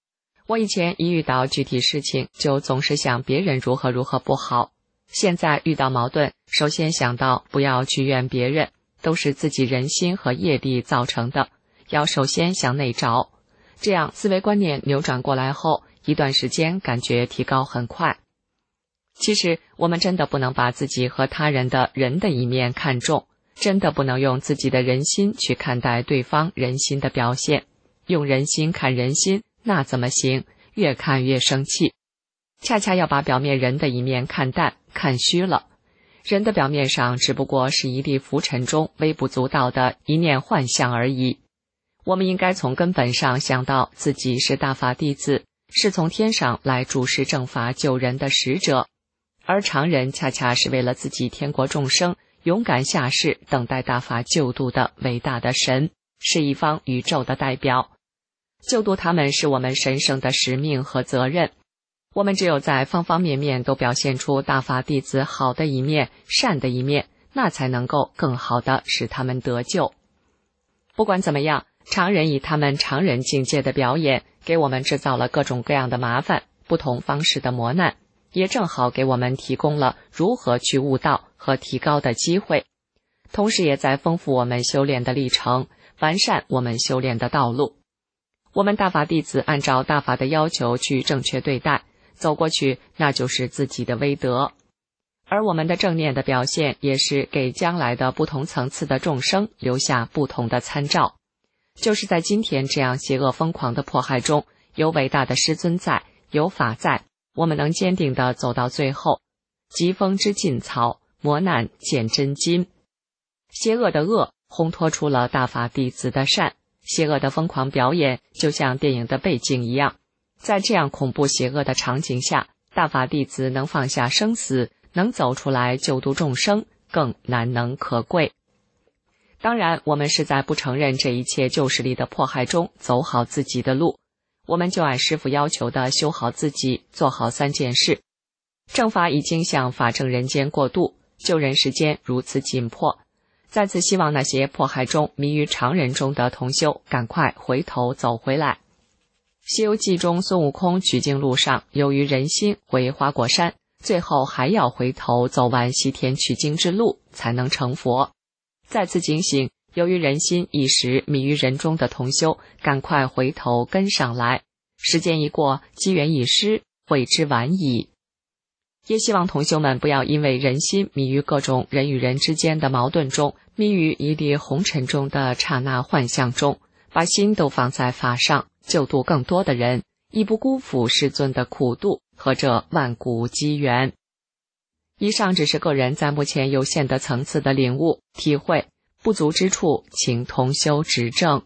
我以前一遇到具体事情，就总是想别人如何如何不好。现在遇到矛盾，首先想到不要去怨别人，都是自己人心和业力造成的，要首先向内找。这样思维观念扭转过来后，一段时间感觉提高很快。其实我们真的不能把自己和他人的人的一面看重，真的不能用自己的人心去看待对方人心的表现。用人心看人心，那怎么行？越看越生气。恰恰要把表面人的一面看淡，看虚了。人的表面上只不过是一粒浮尘中微不足道的一念幻象而已。我们应该从根本上想到自己是大法弟子，是从天上来主持正法救人的使者，而常人恰恰是为了自己天国众生勇敢下世等待大法救度的伟大的神，是一方宇宙的代表。救度他们是我们神圣的使命和责任。我们只有在方方面面都表现出大法弟子好的一面、善的一面，那才能够更好的使他们得救。不管怎么样，常人以他们常人境界的表演，给我们制造了各种各样的麻烦，不同方式的磨难，也正好给我们提供了如何去悟道和提高的机会，同时也在丰富我们修炼的历程，完善我们修炼的道路。我们大法弟子按照大法的要求去正确对待，走过去那就是自己的威德。而我们的正念的表现，也是给将来的不同层次的众生留下不同的参照。就是在今天这样邪恶疯狂的迫害中，有伟大的师尊在，有法在，我们能坚定地走到最后。疾风知劲草，磨难见真金。邪恶的恶烘托出了大法弟子的善，邪恶的疯狂表演就像电影的背景一样。在这样恐怖邪恶的场景下，大法弟子能放下生死，能走出来救度众生，更难能可贵。当然，我们是在不承认这一切旧势力的迫害中走好自己的路。我们就按师父要求的修好自己，做好3件事。正法已经向法正人间过渡，救人时间如此紧迫，再次希望那些迫害中迷于常人中的同修赶快回头走回来。西游记中孙悟空取经路上，由于人心回花果山，最后还要回头走完西天取经之路才能成佛。再次警醒，由于人心一时迷于人中的同修赶快回头跟上来，时间一过，机缘已失，悔之晚矣。也希望同修们不要因为人心迷于各种人与人之间的矛盾中，迷于一粒红尘中的刹那幻象中，把心都放在法上，救度更多的人，亦不辜负师尊的苦度和这万古机缘。以上只是个人在目前有限的层次的领悟体会，不足之处请同修指正。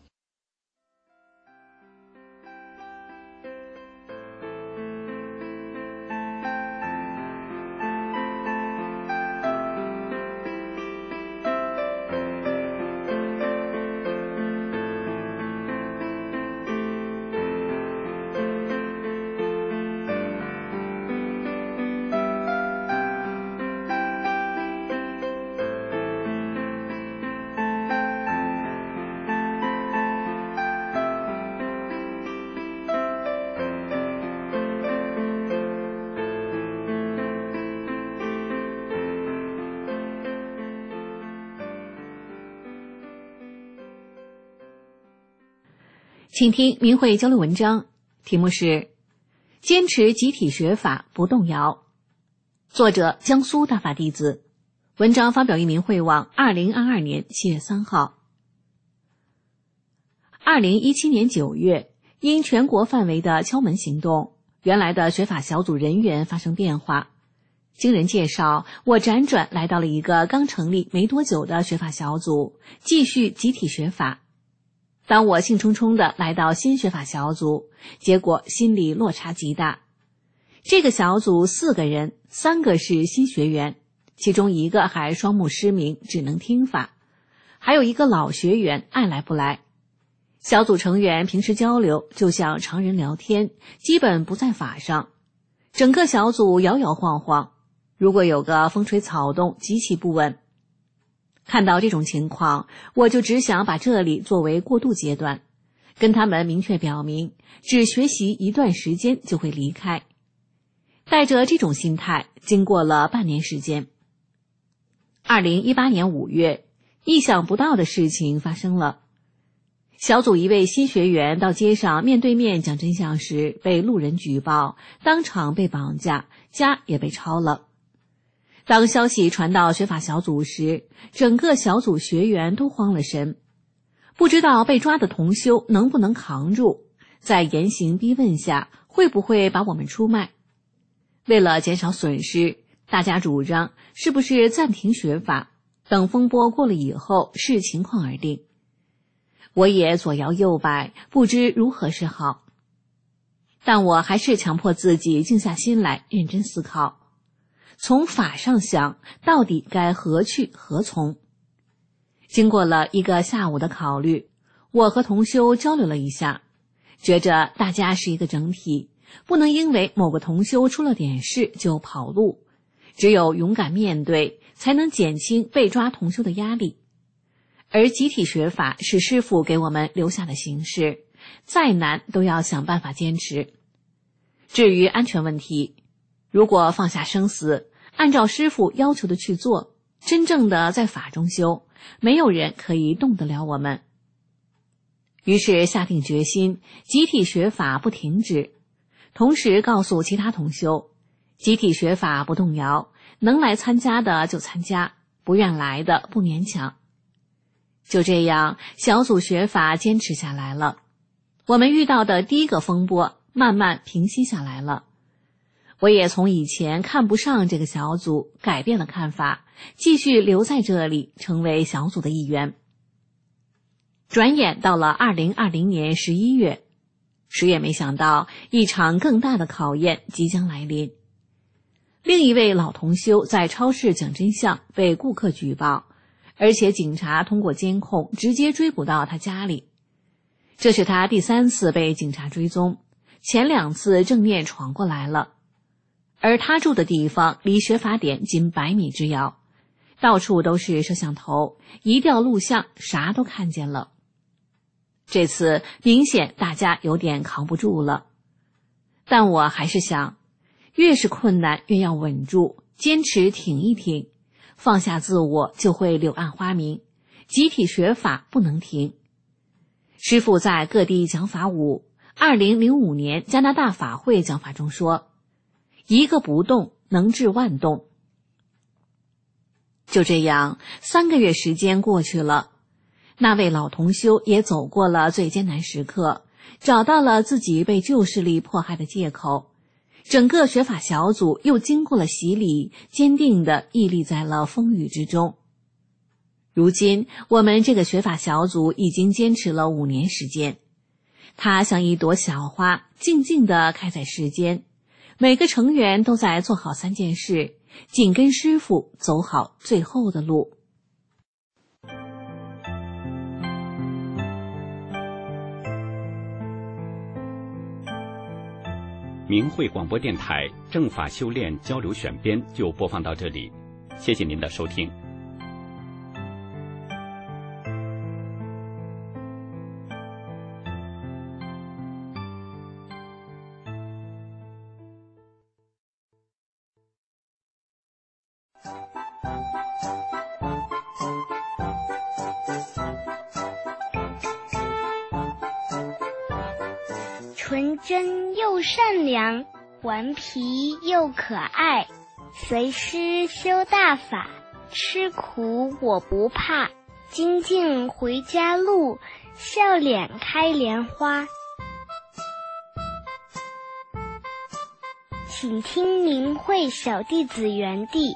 请听明慧交流文章，题目是坚持集体学法不动摇，作者江苏大法弟子，文章发表于明慧网2022年7月3号。2017年9月，因全国范围的敲门行动，原来的学法小组人员发生变化。经人介绍，我辗转来到了一个刚成立没多久的学法小组，继续集体学法。当我兴冲冲地来到新学法小组，结果心里落差极大。这个小组4个人，3个是新学员，其中1个还双目失明，只能听法，还有1个老学员爱来不来。小组成员平时交流就像常人聊天，基本不在法上。整个小组摇摇晃晃，如果有个风吹草动，极其不稳。看到这种情况，我就只想把这里作为过渡阶段， 跟他们明确表明只学习一段时间就会离开。带着这种心态，经过了半年时间。2018年5月，意想不到的事情发生了。小组一位新学员到街上面对面讲真相时，被路人举报，当场被绑架，家也被抄了。当消息传到学法小组时，整个小组学员都慌了神，不知道被抓的同修能不能扛住，在严刑逼问下会不会把我们出卖。为了减少损失，大家主张是不是暂停学法，等风波过了以后视情况而定。我也左摇右摆，不知如何是好，但我还是强迫自己静下心来认真思考，从法上想到底该何去何从。经过了1个下午的考虑，我和同修交流了一下，觉着大家是一个整体，不能因为某个同修出了点事就跑路，只有勇敢面对，才能减轻被抓同修的压力。而集体学法是师父给我们留下的形式，再难都要想办法坚持。至于安全问题，如果放下生死，按照师父要求的去做，真正的在法中修，没有人可以动得了我们。于是下定决心，集体学法不停止，同时告诉其他同修，集体学法不动摇，能来参加的就参加，不愿来的不勉强。就这样，小组学法坚持下来了。我们遇到的第一个风波慢慢平息下来了。我也从以前看不上这个小组，改变了看法，继续留在这里，成为小组的一员。转眼到了2020年11月，谁也没想到一场更大的考验即将来临。另一位老同修在超市讲真相被顾客举报，而且警察通过监控直接追捕到他家里。这是他第3次被警察追踪，前2次正面闯过来了。而他住的地方离学法点仅100米之遥，到处都是摄像头，一调录像啥都看见了。这次明显大家有点扛不住了，但我还是想，越是困难越要稳住，坚持挺一挺，放下自我就会柳暗花明，集体学法不能停。师父在各地讲法舞，2005年加拿大法会讲法中说，一个不动能治万动。就这样，3个月时间过去了，那位老同修也走过了最艰难时刻，找到了自己被旧势力迫害的借口。整个学法小组又经过了洗礼，坚定地屹立在了风雨之中。如今，我们这个学法小组已经坚持了5年时间，它像一朵小花，静静地开在世间。每个成员都在做好3件事，紧跟师父走好最后的路。 明慧广播电台正法修炼交流选编就播放到这里，谢谢您的收听。 纯真又善良，顽皮又可爱，随师修大法，吃苦我不怕，精进回家路，笑脸开莲花。请听明慧小弟子园地。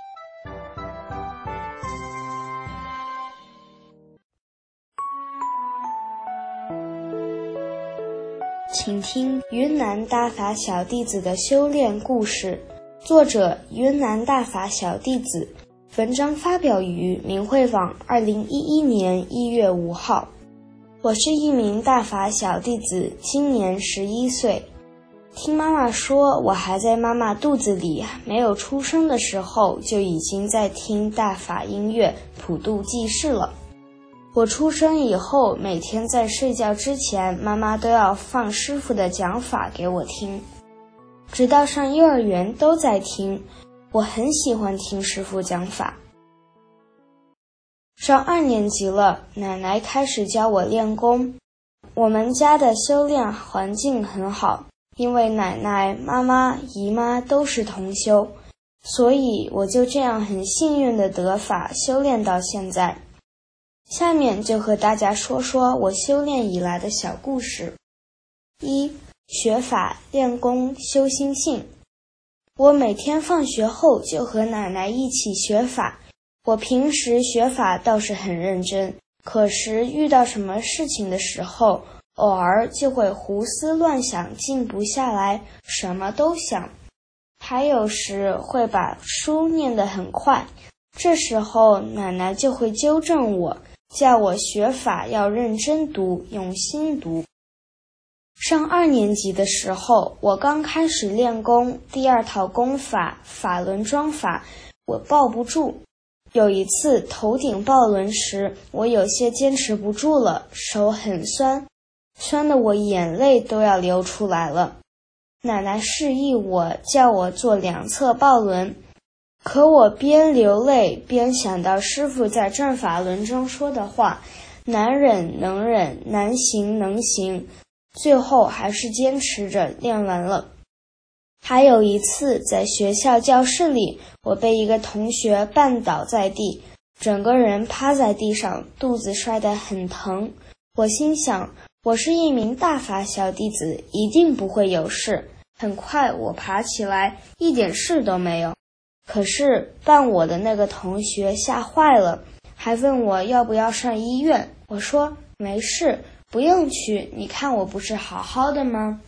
请听云南大法小弟子的修炼故事，作者云南大法小弟子，文章发表于明慧网2011年1月5号。我是一名大法小弟子，今年11岁。听妈妈说，我还在妈妈肚子里没有出生的时候，就已经在听大法音乐普度济世了。 我出生以后，每天在睡觉之前，妈妈都要放师傅的讲法给我听，直到上幼儿园都在听。我很喜欢听师傅讲法。上2年级了，奶奶开始教我练功。我们家的修炼环境很好，因为奶奶、妈妈、姨妈都是同修，所以我就这样很幸运地得法修炼到现在。下面就和大家说说我修炼以来的小故事。1. 学法、练功、修心性。我每天放学后就和奶奶一起学法。我平时学法倒是很认真，可是遇到什么事情的时候，偶尔就会胡思乱想，静不下来，什么都想。还有时会把书念得很快，这时候奶奶就会纠正我，叫我学法要认真读，用心读。上2年级的时候，我刚开始练功，第2套功法法轮桩法，我抱不住。有一次头顶抱轮时，我有些坚持不住了，手很酸，酸得我眼泪都要流出来了。奶奶示意我，叫我做2侧抱轮，可我边流泪边想到师父在正法轮中说的话，难忍能忍，难行能行，最后还是坚持着练完了。还有一次在学校教室里，我被一个同学绊倒在地，整个人趴在地上，肚子摔得很疼。我心想，我是一名大法小弟子，一定不会有事。很快我爬起来，一点事都没有。可是绊我的那个同学吓坏了，还问我要不要上医院。我说没事，不用去，你看我不是好好的吗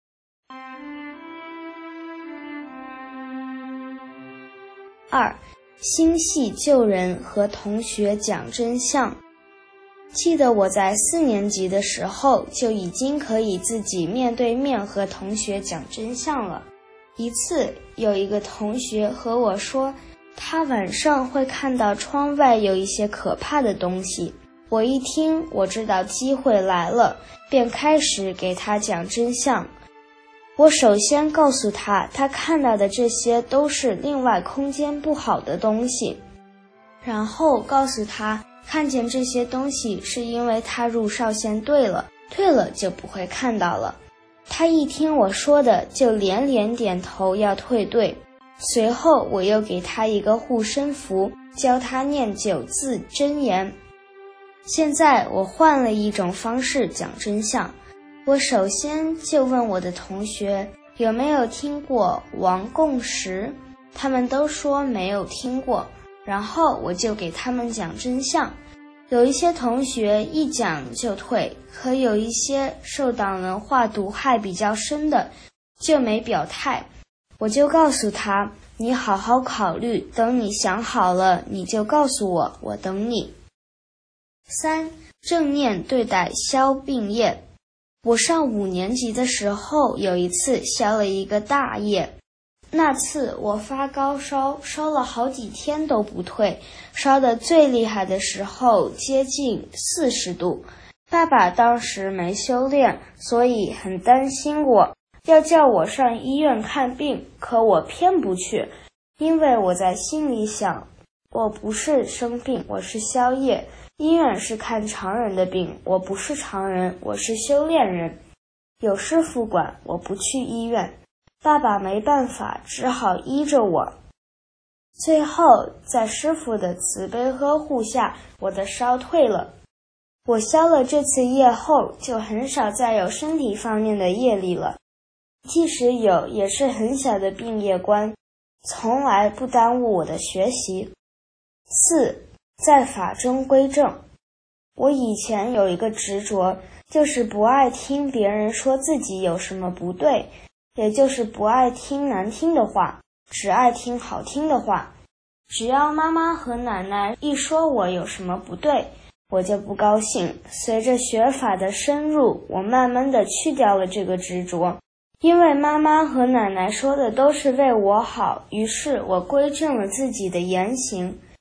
？2. 心系救人和同学讲真相。记得我在4年级的时候就已经可以自己面对面和同学讲真相了。一次，有一个同学和我说，他晚上会看到窗外有一些可怕的东西。我一听，我知道机会来了，便开始给他讲真相。我首先告诉他，他看到的这些都是另外空间不好的东西，然后告诉他，看见这些东西是因为他入少先队了，退了就不会看到了。他一听我说的，就连连点头要退队。随后我又给他一个护身符，教他念9字真言。现在我换了一种方式讲真相。我首先就问我的同学有没有听过王共识，他们都说没有听过，然后我就给他们讲真相。有一些同学一讲就退，可有一些受党文化毒害比较深的就没表态。我就告诉他，你好好考虑，等你想好了你就告诉我，我等你。3. 正念对待消病业。我上5年级的时候，有一次消了一个大业。那次我发高烧，烧了好几天都不退，烧得最厉害的时候接近40度。爸爸当时没修炼，所以很担心我，要叫我上医院看病，可我偏不去，因为我在心里想，我不是生病，我是消业，医院是看常人的病，我不是常人，我是修炼人，有师傅管，我不去医院。爸爸没办法，只好依着我。最后在师傅的慈悲呵护下，我的烧退了。我消了这次业后，就很少再有身体方面的业力了，即使有，也是很小的病业观，从来不耽误我的学习。4. 在法中归正。我以前有一个执着，就是不爱听别人说自己有什么不对，也就是不爱听难听的话，只爱听好听的话。只要妈妈和奶奶一说我有什么不对，我就不高兴。随着学法的深入，我慢慢的去掉了这个执着，因为妈妈和奶奶说的都是为我好，于是我归正了自己的言行。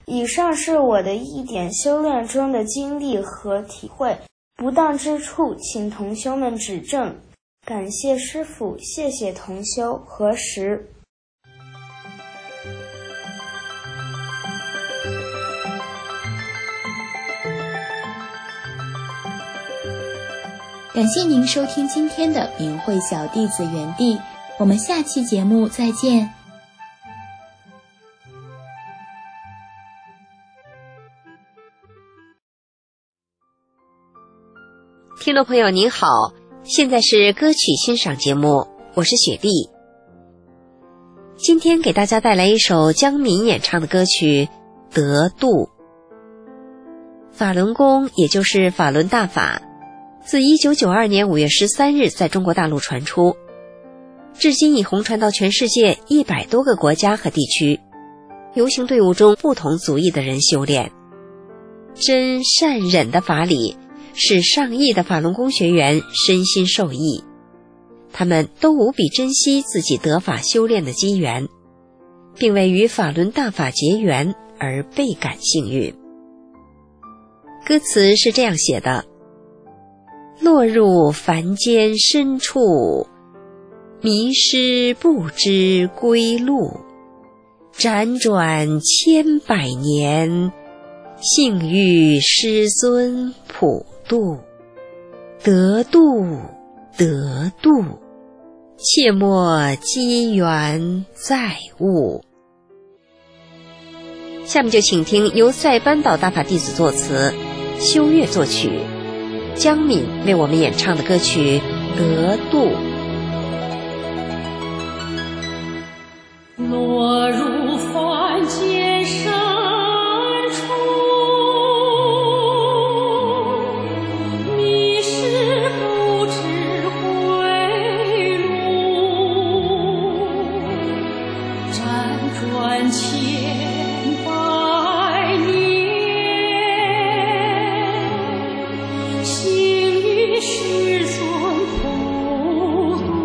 以上是我的一点修炼中的经历和体会，不当之处请同修们指正。感谢师父，谢谢同修，何时。 感谢您收听今天的明慧小弟子园地，我们下期节目再见。 听众朋友您好，现在是歌曲欣赏节目，我是雪莉。今天给大家带来一首江民演唱的歌曲《得度》。法轮功也就是法轮大法，自1992年5月13日在中国大陆传出，至今已红传到全世界100多个国家和地区，游行队伍中不同族裔的人修炼。真善忍的法理使上亿的法轮功学员身心受益，他们都无比珍惜自己得法修炼的机缘，并为与法轮大法结缘而倍感幸运。歌词是这样写的：落入凡间深处，迷失不知归路，辗转千百年，幸遇师尊普渡。得度得度，切莫机缘再误。下面就请听由塞班岛大法弟子作词，修月作曲，江敏为我们演唱的歌曲《得度》。 落入凡间深处，迷失不知归路，辗转千百年，幸遇师尊普渡。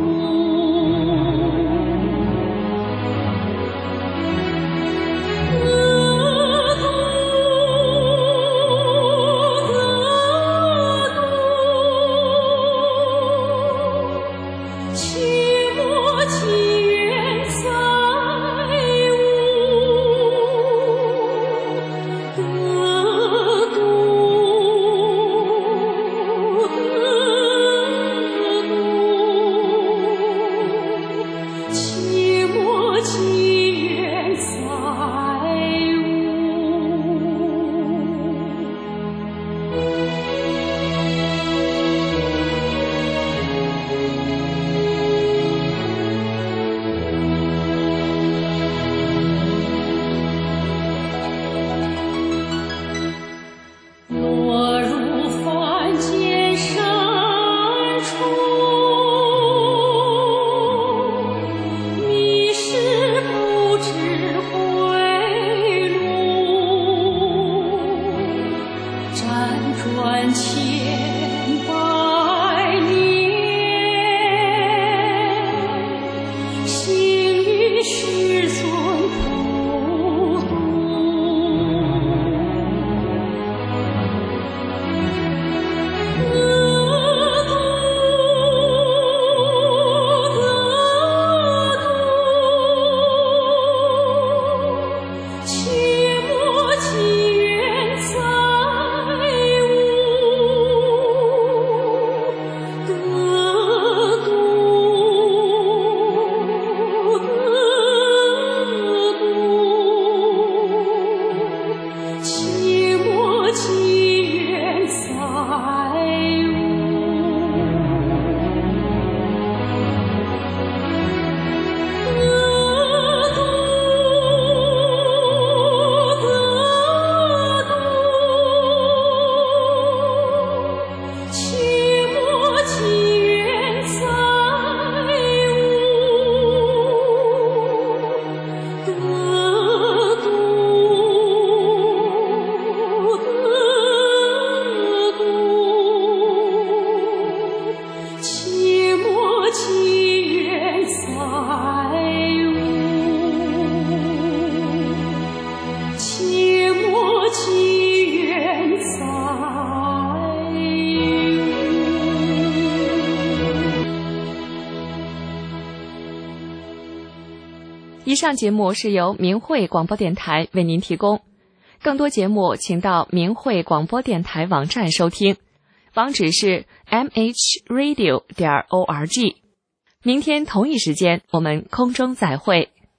以上节目是由明慧广播电台为您提供，更多节目请到明慧广播电台网站收听，网址是 mhradio.org。明天同一时间我们空中再会。